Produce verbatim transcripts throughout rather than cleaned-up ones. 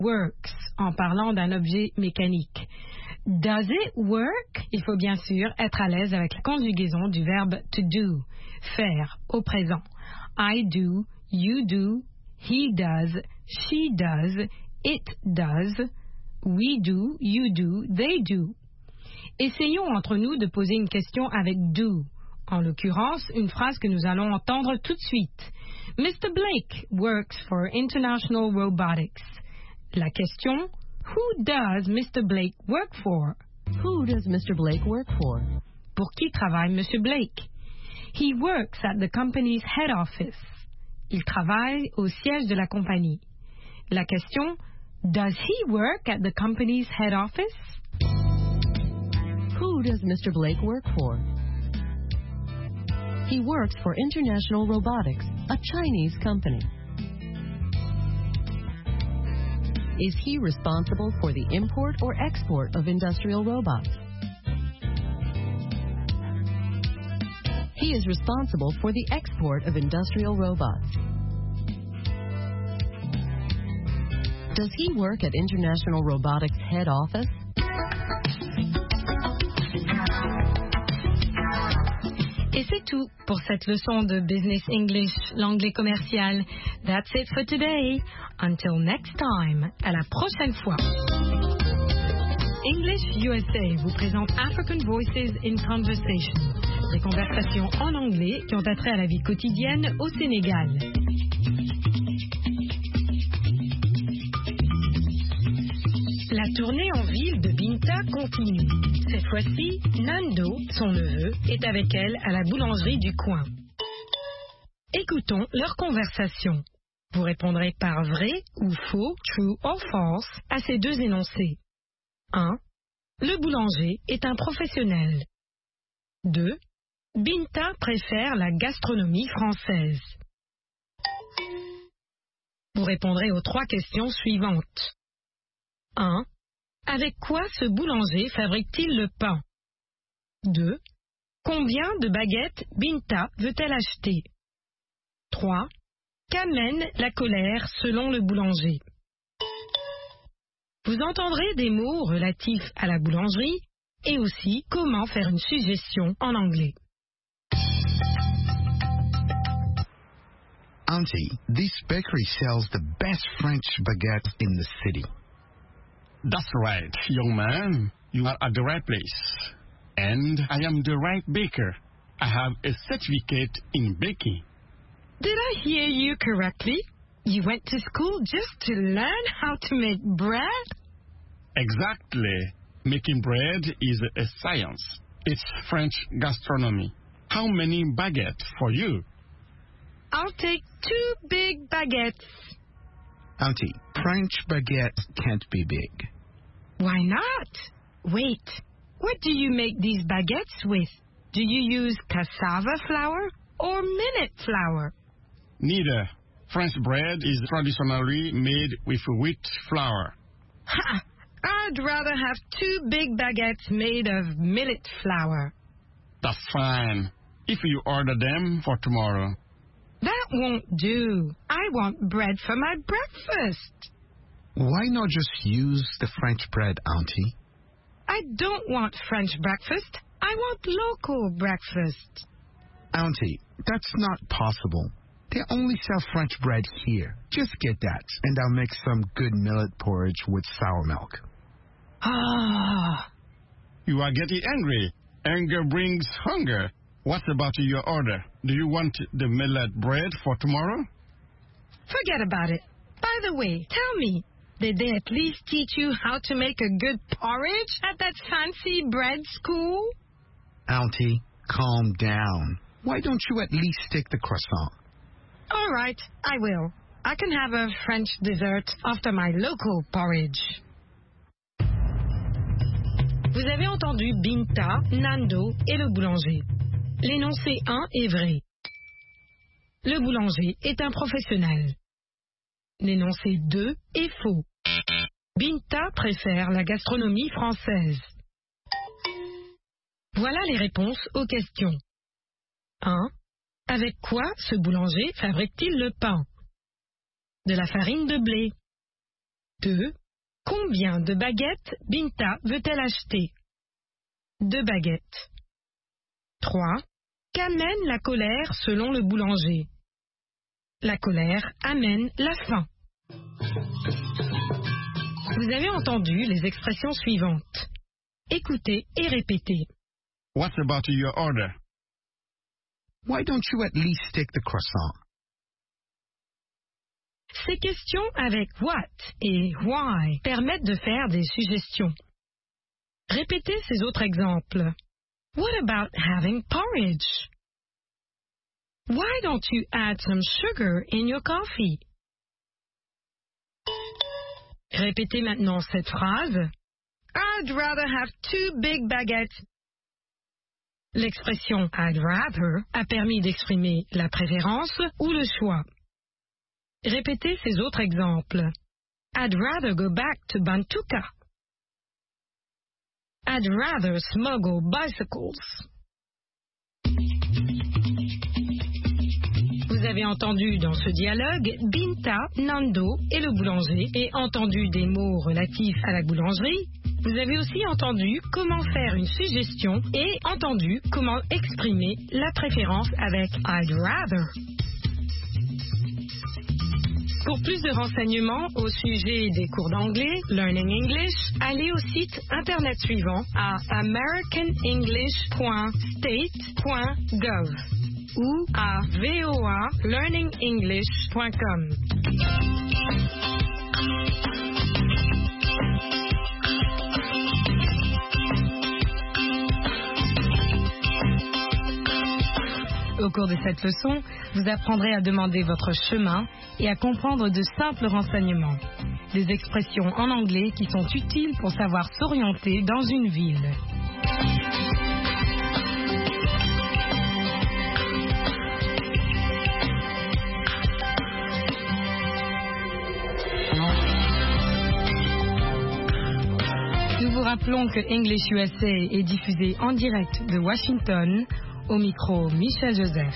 works en parlant d'un objet mécanique. Does it work? Il faut bien sûr être à l'aise avec la conjugaison du verbe to do, faire au présent. I do, you do, he does, she does, it does, we do, you do, they do. Essayons entre nous de poser une question avec do. En l'occurrence, une phrase que nous allons entendre tout de suite. mister Blake works for International Robotics. La question, who does mister Blake work for? Who does mister Blake work for? Pour qui travaille monsieur Blake? He works at the company's head office. Il travaille au siège de la compagnie. La question, does he work at the company's head office? Who does mister Blake work for? He works for International Robotics, a Chinese company. Is he responsible for the import or export of industrial robots? He is responsible for the export of industrial robots. Does he work at International Robotics head office? Et c'est tout pour cette leçon de Business English, l'anglais commercial. That's it for today. Until next time. À la prochaine fois. English U S A vous présente African Voices in Conversation. Des conversations en anglais qui ont attrait à la vie quotidienne au Sénégal. La tournée en ville de Binta continue. Cette fois-ci, Nando, son neveu, est avec elle à la boulangerie du coin. Écoutons leur conversation. Vous répondrez par vrai ou faux, true or false, à ces deux énoncés. un. Le boulanger est un professionnel. deux. Binta préfère la gastronomie française. Vous répondrez aux trois questions suivantes. un. Avec quoi ce boulanger fabrique-t-il le pain? deux. Combien de baguettes Binta veut-elle acheter? trois. Qu'amène la colère selon le boulanger? Vous entendrez des mots relatifs à la boulangerie et aussi comment faire une suggestion en anglais. Auntie, this bakery sells the best French baguette in the city. That's right, young man. You are at the right place. And I am the right baker. I have a certificate in baking. Did I hear you correctly? You went to school just to learn how to make bread? Exactly. Making bread is a science. It's French gastronomy. How many baguettes for you? I'll take two big baguettes. Auntie, French baguettes can't be big. Why not? Wait, what do you make these baguettes with? Do you use cassava flour or millet flour? Neither. French bread is traditionally made with wheat flour. Ha! I'd rather have two big baguettes made of millet flour. That's fine. If you order them for tomorrow. That won't do. I want bread for my breakfast. Why not just use the French bread, Auntie? I don't want French breakfast. I want local breakfast. Auntie, that's not possible. They only sell French bread here. Just get that, and I'll make some good millet porridge with sour milk. Ah. You are getting angry. Anger brings hunger. What about your order? Do you want the millet bread for tomorrow? Forget about it. By the way, tell me, did they at least teach you how to make a good porridge at that fancy bread school? Auntie, calm down. Why don't you at least take the croissant? All right, I will. I can have a French dessert after my local porridge. Vous avez entendu Binta, Nando et le boulanger. L'énoncé un est vrai. Le boulanger est un professionnel. L'énoncé deux est faux. Binta préfère la gastronomie française. Voilà les réponses aux questions. un. Avec quoi ce boulanger fabrique-t-il le pain? De la farine de blé. deux. Combien de baguettes Binta veut-elle acheter? Deux baguettes. trois. Qu'amène la colère selon le boulanger? La colère amène la faim. Vous avez entendu les expressions suivantes. Écoutez et répétez. What about your order? Why don't you at least take the croissant? Ces questions avec what et why permettent de faire des suggestions. Répétez ces autres exemples. What about having porridge? Why don't you add some sugar in your coffee? Répétez maintenant cette phrase. I'd rather have two big baguettes. L'expression I'd rather a permis d'exprimer la préférence ou le choix. Répétez ces autres exemples. I'd rather go back to Bantuka. I'd rather smuggle bicycles. Vous avez entendu dans ce dialogue Binta, Nando et le boulanger et entendu des mots relatifs à la boulangerie. Vous avez aussi entendu comment faire une suggestion et entendu comment exprimer la préférence avec I'd rather. Pour plus de renseignements au sujet des cours d'anglais, Learning English, allez au site internet suivant à american english point state point gov ou à voa learning english point com. Au cours de cette leçon, vous apprendrez à demander votre chemin et à comprendre de simples renseignements. Des expressions en anglais qui sont utiles pour savoir s'orienter dans une ville. Nous vous rappelons que English U S A est diffusé en direct de Washington. Au micro, Michel Joseph.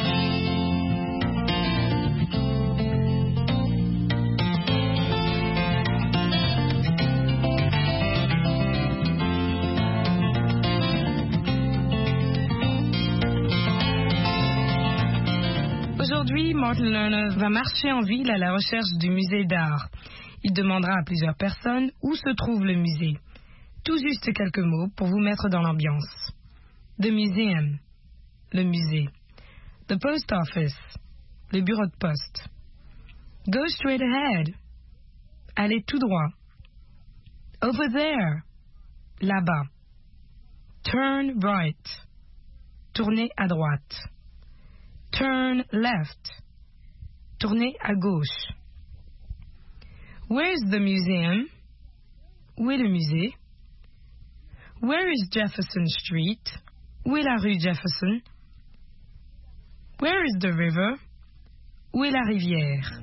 Aujourd'hui, Martin Lerner va marcher en ville à la recherche du musée d'art. Il demandera à plusieurs personnes où se trouve le musée. Tout juste quelques mots pour vous mettre dans l'ambiance. The Museum. Le musée. The post office. Le bureau de poste. Go straight ahead. Allez tout droit. Over there. Là-bas. Turn right. Tournez à droite. Turn left. Tournez à gauche. Where's the museum? Où est le musée? Where is Jefferson Street? Où est la rue Jefferson? Where is the river? Où est la rivière?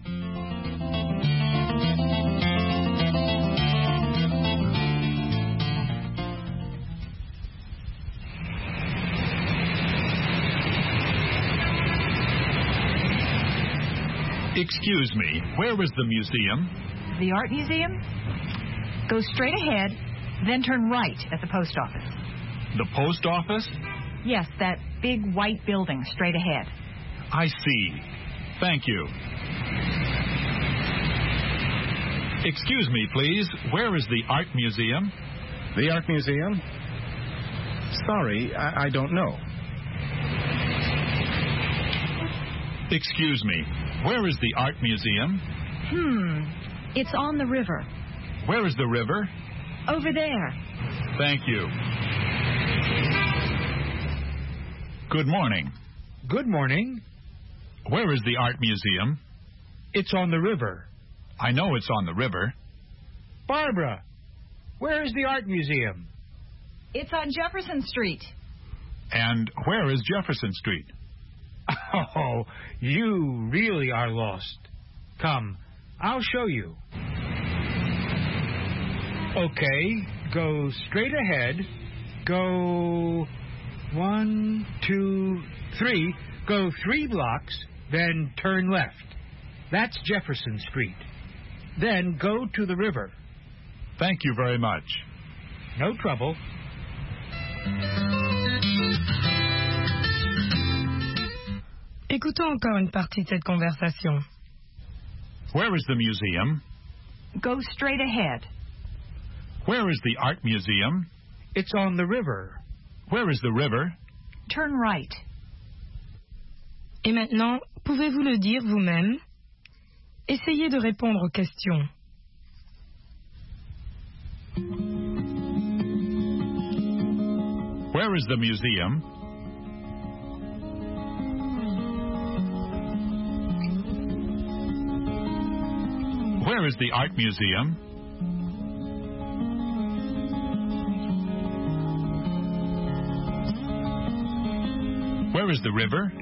Excuse me, where is the museum? The Art Museum? Go straight ahead, then turn right at the post office. The post office? Yes, that big white building straight ahead. I see. Thank you. Excuse me, please. Where is the Art Museum? The Art Museum? Sorry, I, I don't know. Excuse me. Where is the Art Museum? Hmm. It's on the river. Where is the river? Over there. Thank you. Good morning. Good morning. Where is the Art Museum? It's on the river. I know it's on the river. Barbara, where is the Art Museum? It's on Jefferson Street. And where is Jefferson Street? Oh, you really are lost. Come, I'll show you. Okay, go straight ahead. Go one, two, three. Go three blocks, then turn left. That's Jefferson Street. then go to the river. Thank you very much. No trouble. Écoutons encore une partie de cette conversation. Where is the museum? Go straight ahead. Where is the art museum? It's on the river. Where is the river? Turn right. Et maintenant, pouvez-vous le dire vous-même? Essayez de répondre aux questions. Where is the museum? Where is the art museum? Where is the river?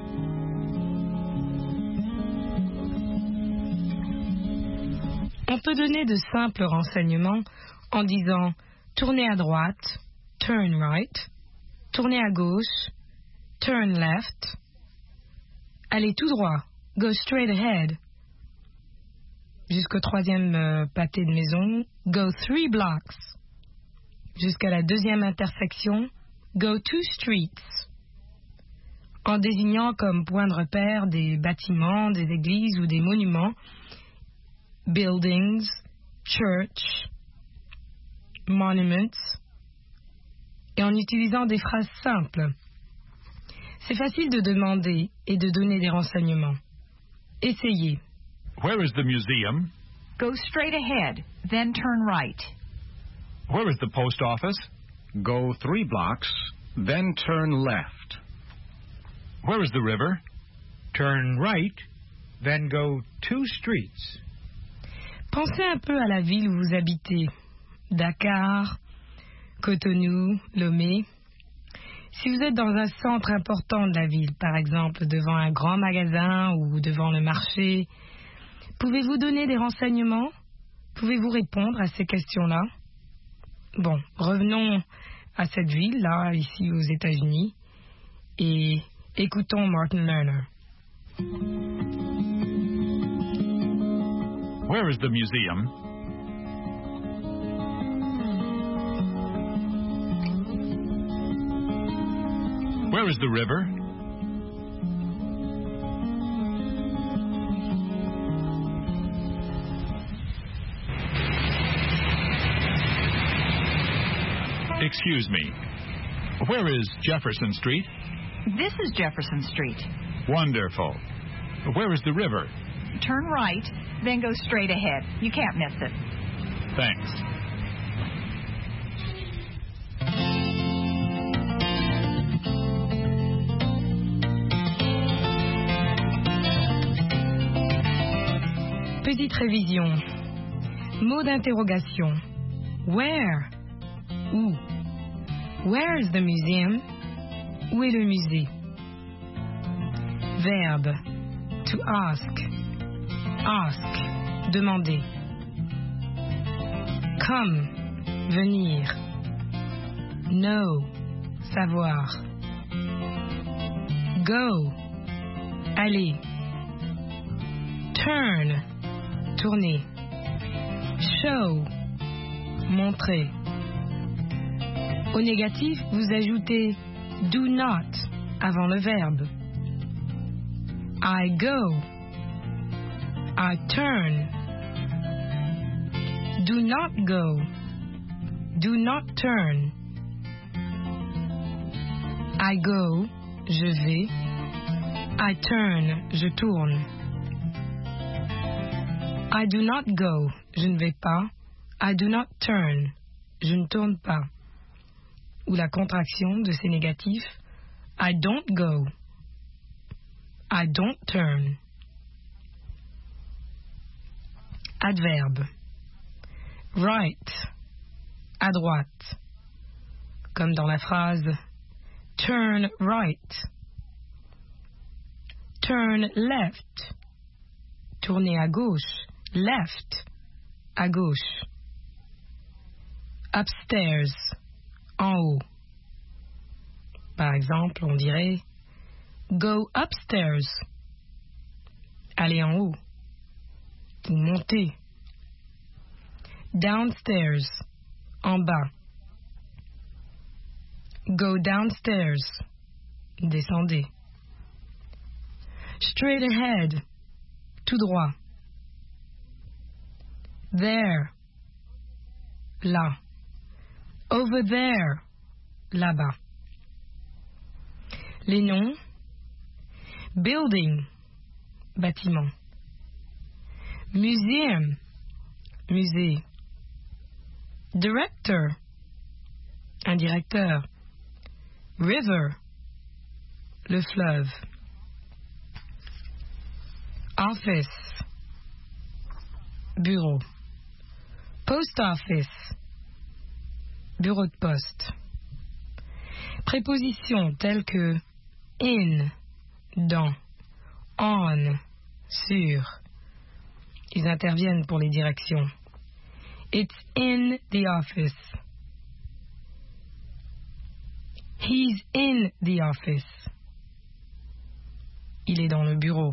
On peut donner de simples renseignements en disant tournez à droite, turn right, tournez à gauche, turn left, allez tout droit, go straight ahead, jusqu'au troisième euh, pâté de maison, go three blocks, jusqu'à la deuxième intersection, go two streets, en désignant comme point de repère des bâtiments, des églises ou des monuments, buildings, church, monuments, et en utilisant des phrases simples. C'est facile de demander et de donner des renseignements. Essayez. Where is the museum? Go straight ahead, then turn right. Where is the post office? Go three blocks, then turn left. Where is the river? Turn right, then go two streets. Pensez un peu à la ville où vous habitez. Dakar, Cotonou, Lomé. Si vous êtes dans un centre important de la ville, par exemple devant un grand magasin ou devant le marché, pouvez-vous donner des renseignements? Pouvez-vous répondre à ces questions-là? Bon, revenons à cette ville-là, ici aux États-Unis, et écoutons Martin Lerner. Where is the museum? Where is the river? Excuse me. Where is Jefferson Street? This is Jefferson Street. Wonderful. Where is the river? Turn right, then go straight ahead. You can't miss it. Thanks. Petite révision. Mot d'interrogation. Where? Où? Where is the museum? Où est le musée? Verbe. To ask. Ask. Demander. Come. Venir. Know. Savoir. Go. Aller. Turn. Tourner. Show. Montrer. Au négatif, vous ajoutez do not avant le verbe. I go. I turn. Do not go. Do not turn. I go. Je vais. I turn. Je tourne. I do not go. Je ne vais pas. I do not turn. Je ne tourne pas. Ou la contraction de ces négatifs. I don't go. I don't turn. Adverbe. Right. À droite. Comme dans la phrase turn right. Turn left. Tourner à gauche. Left. À gauche. Upstairs. En haut. Par exemple, on dirait go upstairs. Aller en haut. Ou monter. Downstairs, en bas. Go downstairs, descendez. Straight ahead, tout droit. There, là. Over there, là-bas. Les noms: building, bâtiment. Museum, musée. Director, un directeur. River, le fleuve. Office, bureau. Post office, bureau de poste. Prépositions telles que in, dans, on, sur. Ils interviennent pour les directions. It's in the office. He's in the office. Il est dans le bureau.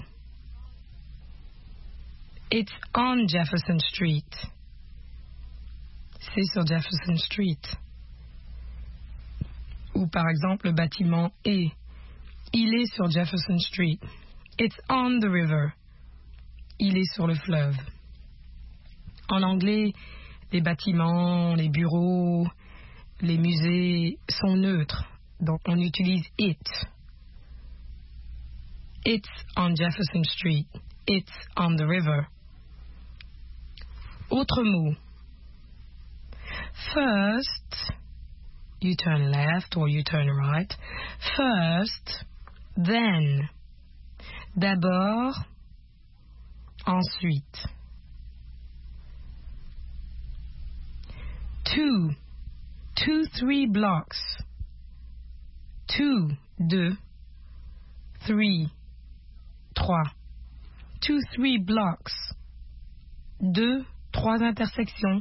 It's on Jefferson Street. C'est sur Jefferson Street. Ou par exemple, le bâtiment est. Il est sur Jefferson Street. It's on the river. Il est sur le fleuve. En anglais, les bâtiments, les bureaux, les musées sont neutres. Donc on utilise it. It's on Jefferson Street. It's on the river. Autre mot. First, you turn left or you turn right. First, then. D'abord, ensuite. Two, two, three blocks. Two, deux. Three, trois. Two, three blocks. Deux, trois intersections.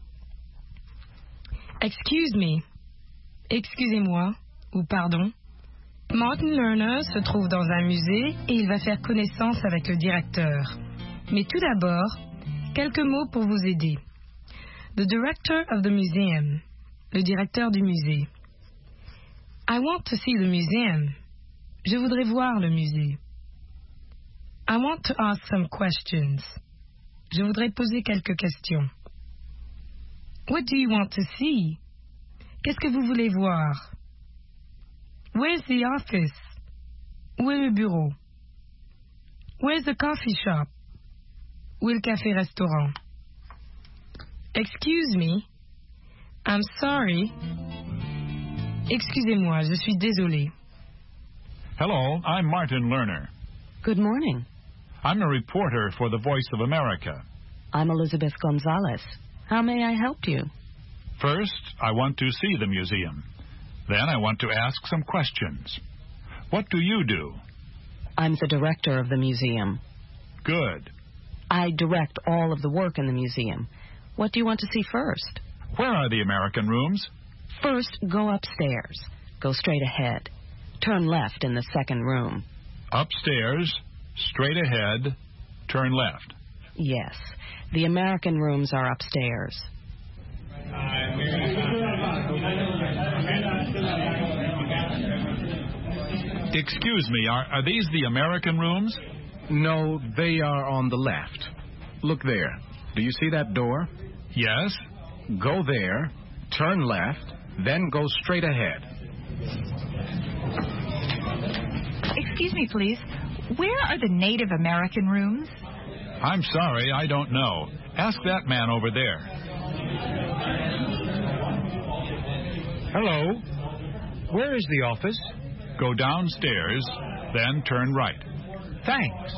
Excuse me. Excusez-moi, ou pardon. Martin Lerner se trouve dans un musée et il va faire connaissance avec le directeur. Mais tout d'abord, quelques mots pour vous aider. The director of the museum. Le directeur du musée. I want to see the museum. Je voudrais voir le musée. I want to ask some questions. Je voudrais poser quelques questions. What do you want to see? Qu'est-ce que vous voulez voir? Where's the office? Où est le bureau? Where's the coffee shop? Où est le café-restaurant? Excuse me. I'm sorry. Excusez-moi, je suis désolé. Hello, I'm Martin Lerner. Good morning. I'm a reporter for the Voice of America. I'm Elizabeth Gonzalez. How may I help you? First, I want to see the museum. Then I want to ask some questions. What do you do? I'm the director of the museum. Good. I direct all of the work in the museum. What do you want to see first? Where are the American rooms? First, go upstairs. Go straight ahead. Turn left in the second room. Upstairs, straight ahead, turn left. Yes, the American rooms are upstairs. Excuse me, are, are these the American rooms? No, they are on the left. Look there. Do you see that door? Yes. Go there, turn left, then go straight ahead. Excuse me, please. Where are the Native American rooms? I'm sorry, I don't know. Ask that man over there. Hello. Where is the office? Go downstairs, then turn right. Thanks.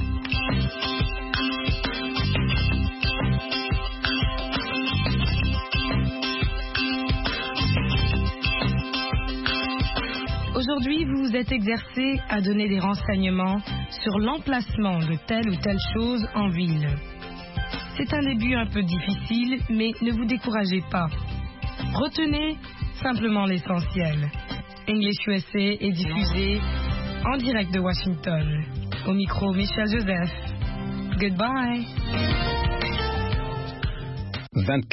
Aujourd'hui, vous vous êtes exercé à donner des renseignements sur l'emplacement de telle ou telle chose en ville. C'est un début un peu difficile, mais ne vous découragez pas. Retenez simplement l'essentiel. English U S A est diffusé en direct de Washington. Au micro, Michel Joseph. Goodbye. vingt-quatre